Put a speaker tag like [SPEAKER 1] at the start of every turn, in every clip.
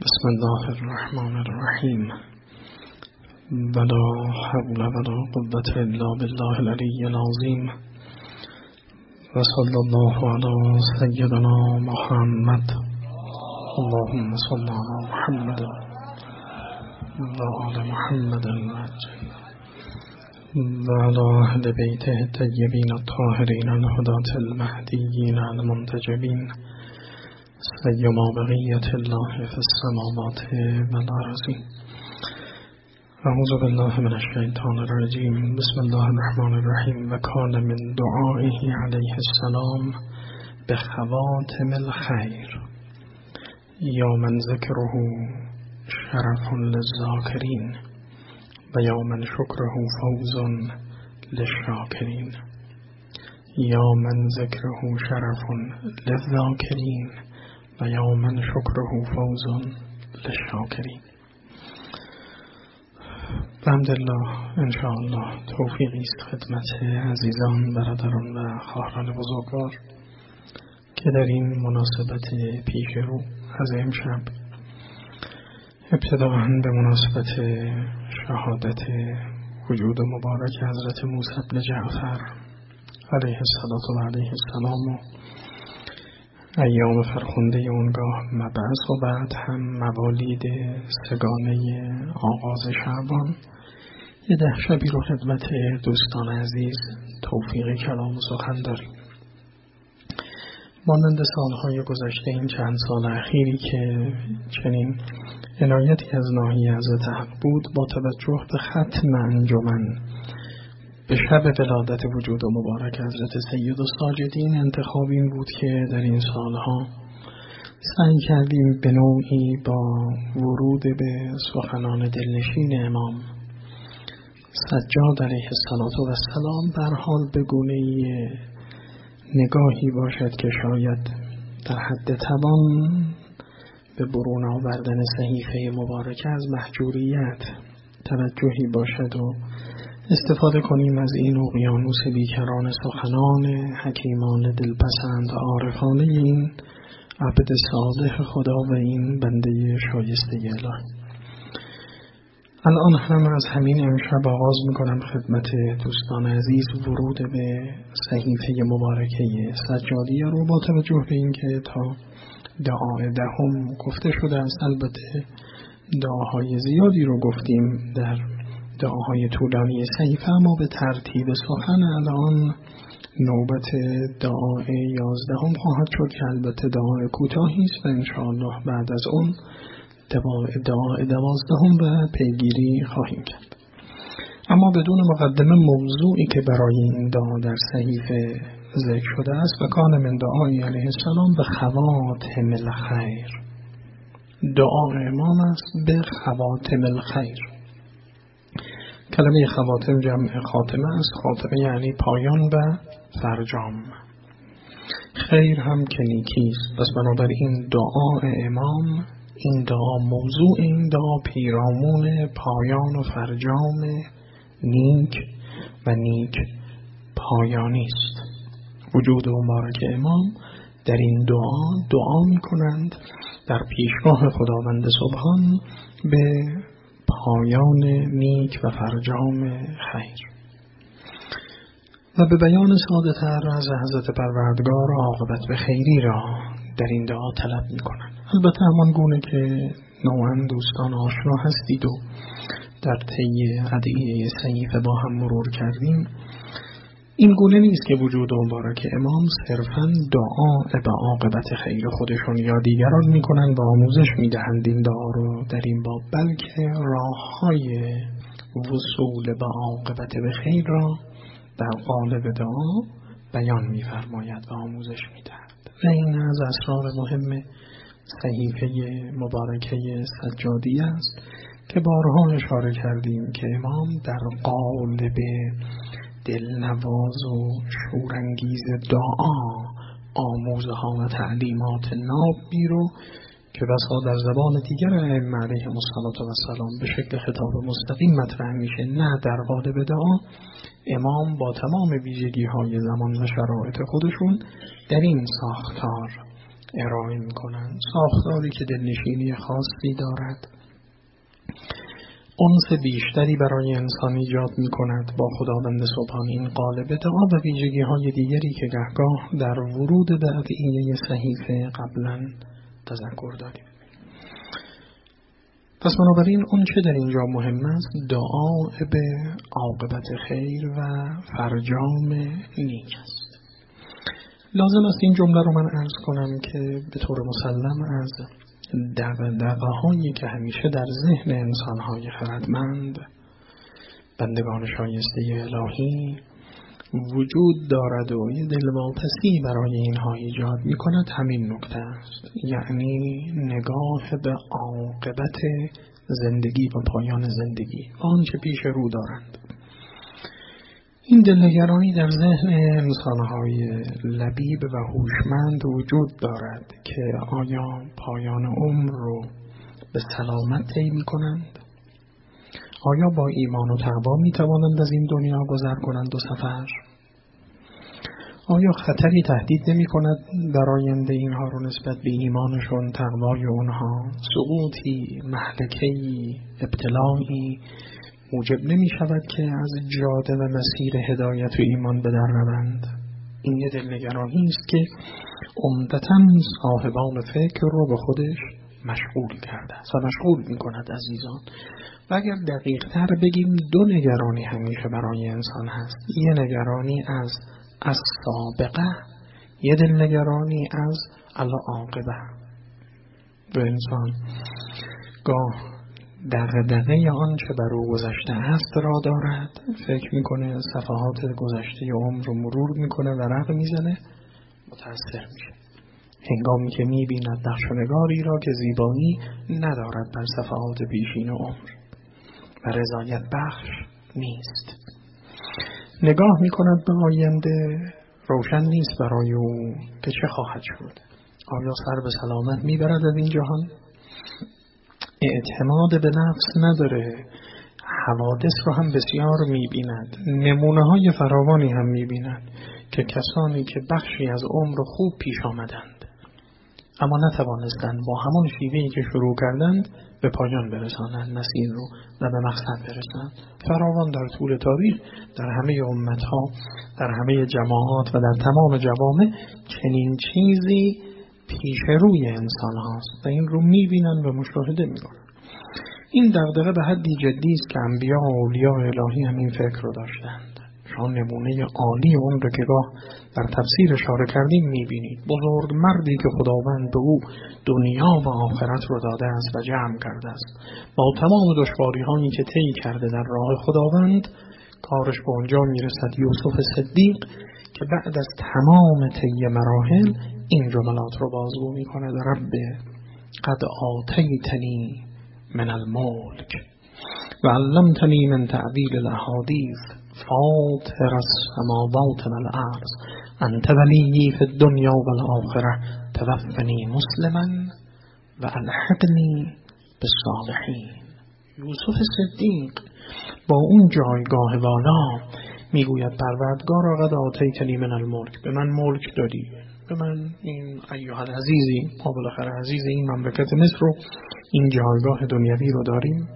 [SPEAKER 1] بسم الله الرحمن الرحیم ولا حول ولا قوة الا بالله العلی العظیم و صلی الله علی سیدنا محمد اللهم صل علی محمد و آل محمد و علی اهل بیته الطیبین الطاهرین الهداة المهدیین المنتجبین سیما بقیت الله فی السماوات والارض. اعوذ بالله من الشیطان الرجیم. بسم الله الرحمن الرحیم. و کان من دعائه علیه السلام بخواتم الخیر یا من ذکره شرف للذاکرین و یا من شکره فوز للشاکرین. یا من ذکره شرف للذاکرین و یا من شکره فوز للشاکرین. الحمدلله انشاءالله توفیقی است خدمت عزیزان، برادران و خواهران بزرگوار که در این مناسبت پیش رو از امشب ابتداءً به مناسبت شهادت وجود مبارک حضرت موسی بن جعفر علیه السلام و ایام فرخنده اونگاه مبعث و بعد هم موالید سگانه آغاز شعبان، یه 10 شبی رو خدمت دوستان عزیز توفیق کلام و سخن داریم. مانند سالهای گذشته این چند سال اخیری که چنین عنایتی از ناحیه حضرت حق بود، با توجه به ختم انجمن به شب ولادت وجود مبارک حضرت سید الساجدین، انتخاب این بود که در این سالها سعی کردیم به نوعی با ورود به سخنان دلنشین امام سجاد علیه السلام در حال به گونه‌ای نگاهی باشد که شاید در حد توان به برون آوردن صحیفه مبارکه از محجوریت توجهی باشد و استفاده کنیم از این اقیانوس بیکران سخنان حکیمان دلپسند و عارفانه این عبد صالح خدا و این بنده شایسته الهی. الان هم از همین امشب آغاز میکنم خدمت دوستان عزیز ورود به صحیفه مبارکه سجادیه رو، با توجه به این که تا دعای دهم گفته شده است. البته دعاهای زیادی رو گفتیم در دعاهای طولانی صحیفه، اما به ترتیب سخن الان نوبت دعای 11 خواهد شد که البته دعای کوتاهی است و انشاءالله بعد از اون دعای 12 و پیگیری خواهیم کرد. اما بدون مقدمه موضوعی که برای این دعا در صحیفه ذکر شده است و کان من دعای علیه السلام به خواتم الخیر، دعای امام است به خواتم الخیر. کلمه خواتم جمع خاتمه است. خاتمه یعنی پایان و فرجام. خیر هم که نیکی است. پس بنابراین دعای امام، این دعا، موضوع این دعا پیرامون پایان و فرجام نیک و نیک پایانی است. وجود مبارک امام در این دعا می کنند در پیشگاه خداوند سبحان به پایان نیک و فرجام خیر و به بیان ساده تر از حضرت پروردگار عاقبت به خیری را در این دعا طلب می کنند. البته همان گونه که نوعا دوستان آشنا هستید و در طی ادعیه صحیفه با هم مرور کردیم، این گونه نیست که وجود مبارک امام صرفاً دعا به عاقبت خیر خودشون یا دیگران میکنند و آموزش میدهند این دعا رو در این باب، بلکه راههای وصول به عاقبت به خیر را در قالب دعا بیان میفرماید و آموزش میدهد. و این از اسرار مهم صحیفه مبارکه سجادی است که بارها اشاره کردیم که امام در قالب دلنواز و شورانگیز دعا آموزها و تعلیمات نابی رو که بسا در زبان دیگر ائمه علیهم السلام به شکل خطاب مستقیم مطرح میشه، نه در قالب دعا، امام با تمام ویژگی های زمان و شرایط خودشون در این ساختار ارائه میکنند، ساختاری که دلنشینی خاصی دارد، انس بیشتری برای انسان ایجاد میکند با خداوند سبحان. این قالب دعا و ویژگی های دیگری که گهگاه در ورود به ادعیه صحیفه قبلا تذکر داریم. پس بنابراین اون چه در اینجا مهم است دعا به عاقبت خیر و فرجام نیک است. لازم است این جمله رو من عرض کنم که به طور مسلم از دغدغه هایی که همیشه در ذهن انسان های خردمند بندگان شایسته الهی وجود دارد و یه دلواپسی برای اینها ایجاد می کند همین نکته است، یعنی نگاه به عاقبت زندگی و پایان زندگی، آنچه پیش رو دارند. این دلنگرانی در ذهن انسانهای لبیب و هوشمند وجود دارد که آیا پایان عمر رو به سلامت طی می کنند؟ آیا با ایمان و تقوا می توانند از این دنیا گذر کنند و سفر؟ آیا خطری تهدید نمی کند در آینده اینها رو نسبت به ایمانشون، تقوای اونها؟ سقوطی، مهلکه‌ای، ابتلایی موجب نمی شود که از جاده و مسیر هدایت و ایمان به در روند؟ این یه دلنگرانی است که عمدتاً صاحبان فکر رو به خودش مشغول کرده است و مشغول می کند عزیزان. و اگر دقیق تر بگیم دو نگرانی همیشه برای انسان هست، یه نگرانی از سابقه، یه دلنگرانی از العاقبه. و انسان گاه دغدغه آنچه بر او گذشته است را دارد، فکر میکنه صفحات گذشته عمر رو مرور میکنه و رق میزنه، متأثر میشه هنگامی که میبیند نقش و نگاری را که زیبایی ندارد بر صفحات پیشین عمر و رضایت بخش نیست. نگاه میکند به آینده، روشن نیست برای او که چه خواهد شد. آیا سر به سلامت میبرد از این جهان؟ اعتماد به نفس نداره، حوادث رو هم بسیار میبیند، نمونه های فراوانی هم میبیند که کسانی که بخشی از عمر خوب پیش آمدند اما نتوانستند با همان شیوهی که شروع کردند به پایان برسانند مسیر رو و به مقصد برسند. فراوان در طول تاریخ در همه امتها، در همه جماعات و در تمام جوامع چنین چیزی پیش روی انسان هاست و این رو میبینن و مشاهده میکنن. این دغدغه به حدی جدی است که انبیا و اولیاء الهی هم این فکر رو داشتند. شما نمونه عالی اون رو که گاه در تفسیر اشاره کردیم میبینید. بزرگ مردی که خداوند به او دنیا و آخرت رو داده است و جمع کرده است، با تمام دشواری هایی که طی کرده در راه خداوند کارش به اونجا میرسد. یوسف صدیق که بعد از تمام طی مراحل این جملات رو بازگو میکنه: رب قد آتیتنی من الملک و علمتنی من تعبیر الاحادیث فاطر السماوات والارض انت ولی فی الدنیا والآخرة توفنی مسلما و الحقنی بالصالحین. یوسف صدیق با اون جایگاه والا میگوید پروردگارا قد آتیتنی من الملک، به من ملک دادی، به من این ایها العزیزی، ما بالاخره عزیز این مملکت مصر رو، این جایگاه دنیوی رو داریم.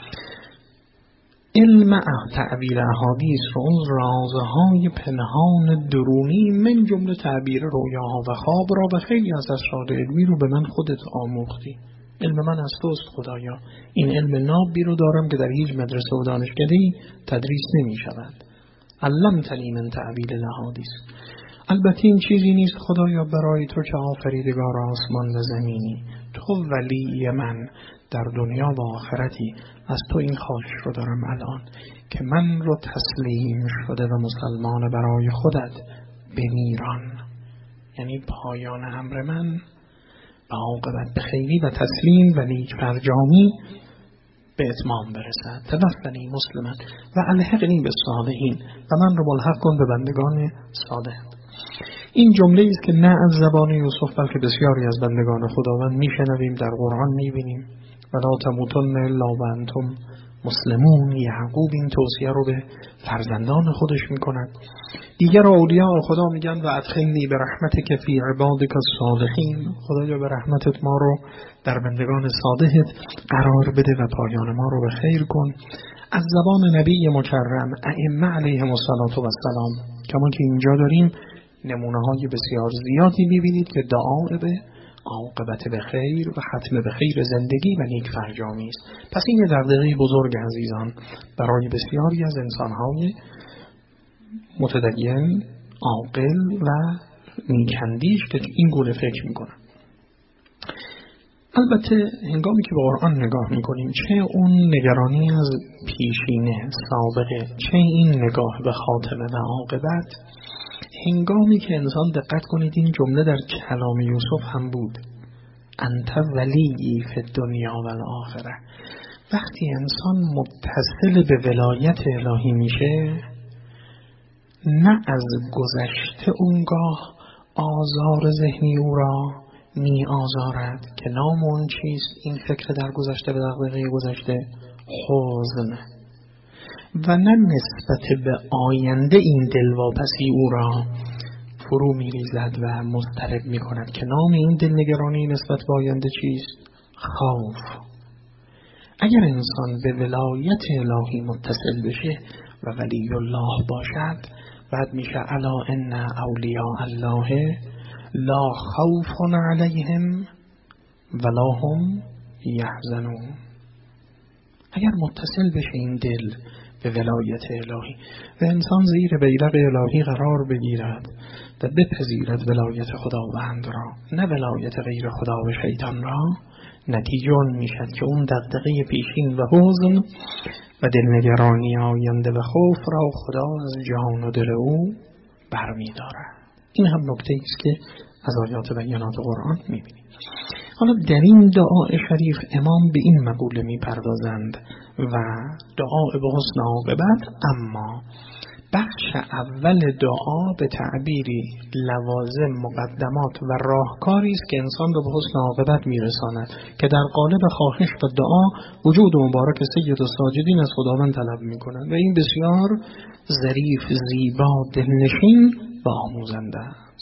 [SPEAKER 1] علم تعبیر احادیث رو، اون رازهای پنهان درونی من جمله تعبیر رویاها و خواب را و خیلی از اسرار علمی رو به من خودت آموختی. علم من از توست خدایا. این علم نابی رو دارم که در هیچ مدرسه و دانشکده‌ای تدریس نمی شود. علمتنی من تعبیر الاحادیث. البته این چیزی نیست خدایا برای تو که آفریدگار آسمان و زمینی، تو ولی من در دنیا و آخرتی، از تو این خواهش رو دارم الان که من رو تسلیم شده و مسلمان برای خودت بمیران، یعنی پایان امر من و عاقبت به خیری و تسلیم و نیک فرجامی به اتمام برسد. توفنی مسلما و الحقنی بالصالحین، و من رو ملحق کن به بندگان صالح. این جمله است که نه از زبان یوسف بلکه بسیاری از بندگان خداوند میشنویم، در قرآن میبینیم: ولا تموتن الا وانتم مسلمون یعقوب این توصیه رو به فرزندان خودش میکند. دیگر اولیاء خدا میگن و ادخلنی به رحمتک فی عبادک الصالحین، خدایا به رحمتت ما رو در بندگان صالحت قرار بده و پایان ما رو به خیر کن. از زبان نبی مکرم ائمه علیهم السلام، کما که اینجا داریم نمونه های بسیار زیادی میبینید که دعا به عاقبت به خیر و ختم به خیر زندگی و نیک فرجامی است. پس این دغدغه بزرگ عزیزان برای بسیاری از انسانهای متدین، عاقل و نیکندیش که این گونه فکر میکنن. البته هنگامی که به قرآن نگاه میکنیم، چه اون نگرانی از پیشینه سابقه، چه این نگاه به خاتمه و عاقبت، هنگامی که انسان دقت کنید این جمله در کلام یوسف هم بود، انت ولی فی الدنیا و الاخره. وقتی انسان متصل به ولایت الهی میشه، نه از گذشته اونگاه آزار ذهنی او را می آزارد که نام اون چیست، این فکر در گذشته به دغدغه گذشته، حزن، و نه نسبت به آینده این دلواپسی او را فرو می ریزد و مضطرب می کند که نام این دلنگرانی نسبت به آینده چیست؟ خوف. اگر انسان به ولایت الهی متصل بشه و ولی الله باشد، بعد میشه الا ان اولیاء الله لا خوف علیهم ولا هم یحزنون. اگر متصل بشه این دل به ولایت الهی و انسان زیر بیرق الهی قرار بگیرد و بپذیرد ولایت خداوند را، نه ولایت غیر خدا و شیطان را، نتیجه آن میشد که اون دغدغه پیشین و حزن و دلنگرانی آینده و خوف را خدا از جان و دل او برمی‌دارد. این هم نکته است که از آیات بینات قرآن می‌بینیم. حالا در این دعای شریف امام به این مقوله می‌پردازند و دعای به حسن عاقبت، اما بخش اول دعا به تعبیری لوازم، مقدمات و راهکاری است که انسان را به حسن عاقبت میرساند که در قالب خواهش و دعا وجود مبارک سید الساجدین از خداوند طلب می‌کند و این بسیار ظریف، زیبا، دلنشین و آموزنده است.